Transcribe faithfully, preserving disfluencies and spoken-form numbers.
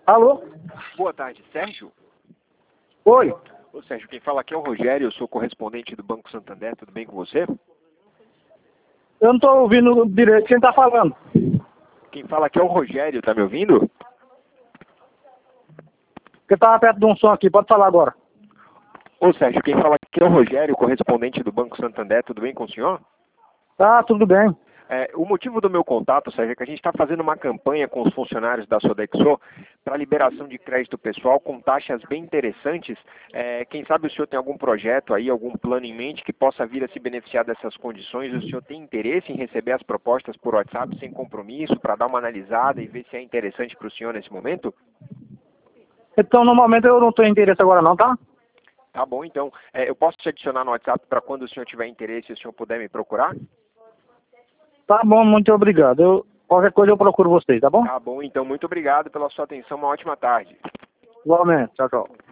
Alô? Boa tarde, Sérgio? Oi. Ô Sérgio, quem fala aqui é o Rogério, eu sou correspondente do Banco Santander, tudo bem com você? Eu não tô ouvindo direito quem tá falando. Quem fala aqui é o Rogério, tá me ouvindo? Porque tava perto de um som aqui, pode falar agora. Ô Sérgio, quem fala aqui é o Rogério, correspondente do Banco Santander, tudo bem com o senhor? Tá, tudo bem. É, o motivo do meu contato, Sérgio, é que a gente está fazendo uma campanha com os funcionários da Sodexo para liberação de crédito pessoal com taxas bem interessantes. É, quem sabe o senhor tem algum projeto aí, algum plano em mente que possa vir a se beneficiar dessas condições? O senhor tem interesse em receber as propostas por WhatsApp sem compromisso, para dar uma analisada e ver se é interessante para o senhor nesse momento? Então, no momento eu não tenho interesse agora não, tá? Tá bom, então. É, eu posso te adicionar no WhatsApp para quando o senhor tiver interesse e o senhor puder me procurar? Tá bom, muito obrigado. Eu, qualquer coisa eu procuro vocês, tá bom? Tá bom, então. Muito obrigado pela sua atenção. Uma ótima tarde. Igualmente. Tchau, tchau.